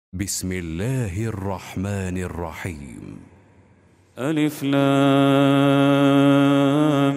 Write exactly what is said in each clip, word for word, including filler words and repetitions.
بسم الله الرحمن الرحيم. ألف لام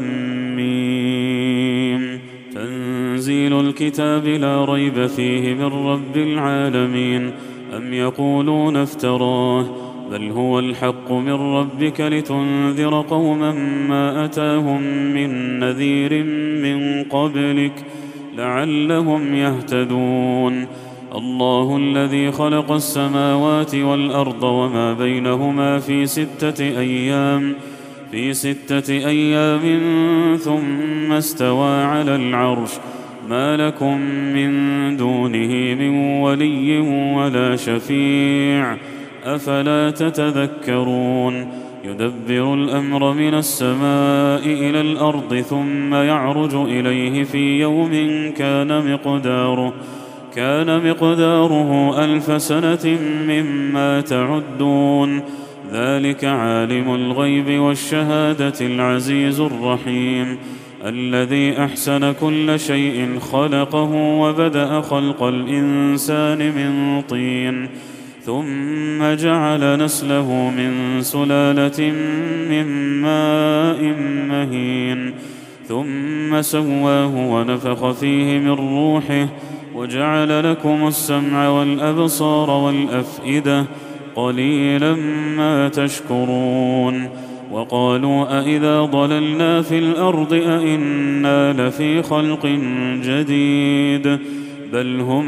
ميم. تنزيل الكتاب لا ريب فيه من رب العالمين. أم يقولون افتراه بل هو الحق من ربك لتنذر قوما ما أتاهم من نذير من قبلك لعلهم يهتدون. الله الذي خلق السماوات والأرض وما بينهما في ستة أيام في ستة أيام ثم استوى على العرش ما لكم من دونه من ولي ولا شفيع أفلا تتذكرون. يدبر الأمر من السماء إلى الأرض ثم يعرج إليه في يوم كان مقداره كان مقداره ألف سنة مما تعدون. ذلك عالم الغيب والشهادة العزيز الرحيم الذي أحسن كل شيء خلقه وبدأ خلق الإنسان من طين ثم جعل نسله من سلالة من ماء مهين ثم سواه ونفخ فيه من روحه وجعل لكم السمع والأبصار والأفئدة قليلا ما تشكرون. وقالوا أإذا ضللنا في الأرض أإنا لفي خلق جديد بل هم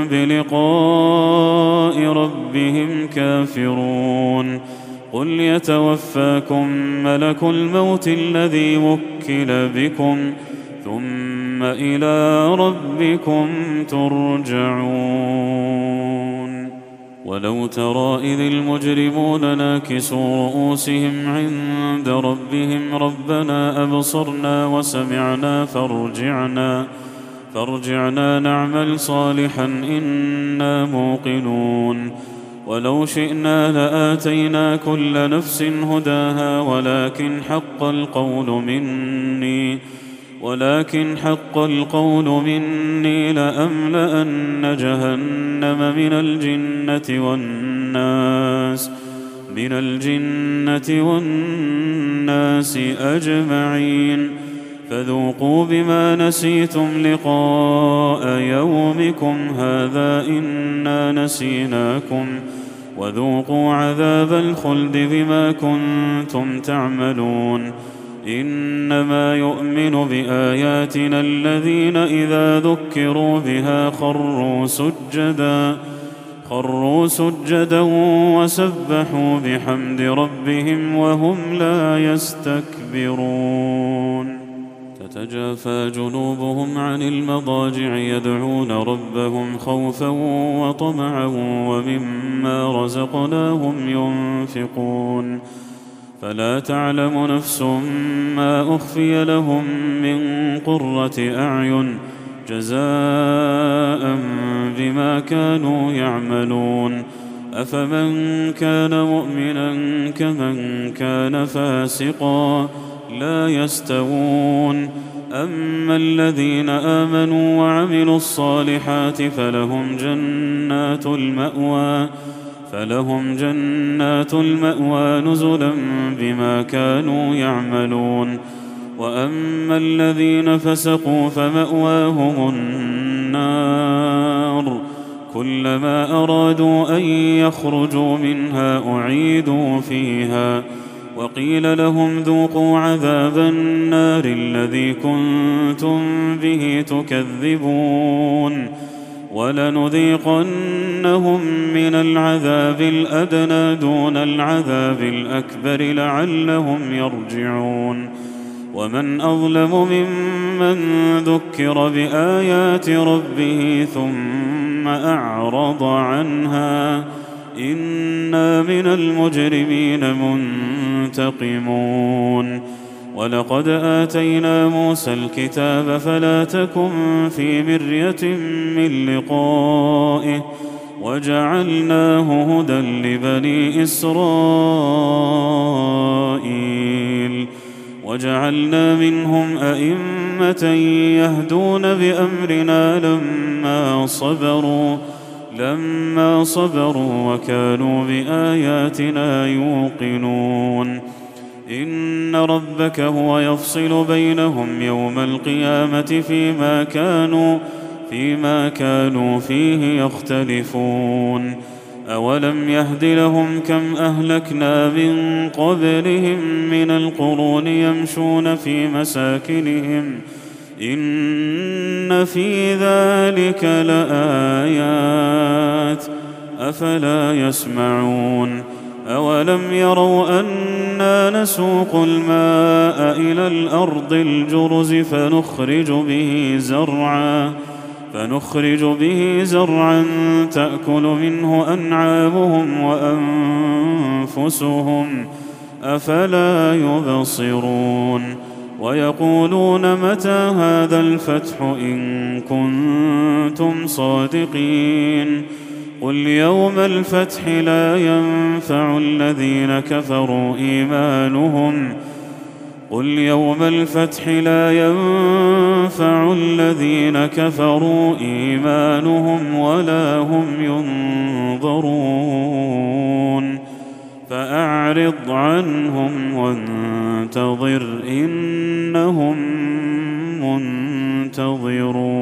بلقاء ربهم كافرون. قل يتوفاكم ملك الموت الذي وكل بكم ثم إلى ربكم ترجعون. ولو ترى إذ المجرمون ناكسوا رؤوسهم عند ربهم ربنا أبصرنا وسمعنا فارجعنا فارجعنا نعمل صالحا إنا موقنون. ولو شئنا لآتينا كل نفس هداها ولكن حق القول مني ولكن حق القول مني لأملأن جهنم من الجنة والناس من الجنة والناس أجمعين. فذوقوا بما نسيتم لقاء يومكم هذا إنا نسيناكم وذوقوا عذاب الخلد بما كنتم تعملون. إنما يؤمن بآياتنا الذين إذا ذكروا بها خروا سجدا خروا سجدا وسبحوا بحمد ربهم وهم لا يستكبرون. تتجافى جنوبهم عن المضاجع يدعون ربهم خوفا وطمعا ومما رزقناهم ينفقون. فلا تعلم نفس ما أخفي لهم من قرة أعين جزاء بما كانوا يعملون. أفمن كان مؤمنا كمن كان فاسقا لا يستوون. أما الذين آمنوا وعملوا الصالحات فلهم جنات المأوى فلهم جنات المأوى نزلا بما كانوا يعملون. وأما الذين فسقوا فمأواهم النار كلما أرادوا أن يخرجوا منها أعيدوا فيها وقيل لهم ذوقوا عذاب النار الذي كنتم به تكذبون. ولنذيقنهم من العذاب الأدنى دون العذاب الأكبر لعلهم يرجعون. ومن أظلم ممن ذكر بآيات ربه ثم أعرض عنها إنا من المجرمين منتقمون. ولقد آتينا موسى الكتاب فلا تكن في مرية من لقائه وجعلناه هدى لبني إسرائيل وجعلنا منهم أئمة يهدون بأمرنا لما صبروا لما صبروا وكانوا بآياتنا يوقنون إن ربك هو يفصل بينهم يوم القيامة فيما كانوا فيما كانوا فيه يختلفون أولم يهد لهم كم أهلكنا من قبلهم من القرون يمشون في مساكنهم إن في ذلك لآيات أفلا يسمعون أولم يروا أنا نسوق الماء إلى الأرض الجرز فنخرج به زرعا فنخرج به زرعا تأكل منه أنعامهم وأنفسهم أفلا يبصرون ويقولون متى هذا الفتح إن كنتم صادقين قل يوم الفتح لا ينفع الذين كفروا إيمانهم قل يوم الفتح لا ينفع الذين كفروا إيمانهم ولا هم ينظرون فأعرض عنهم وانتظر إنهم منتظرون.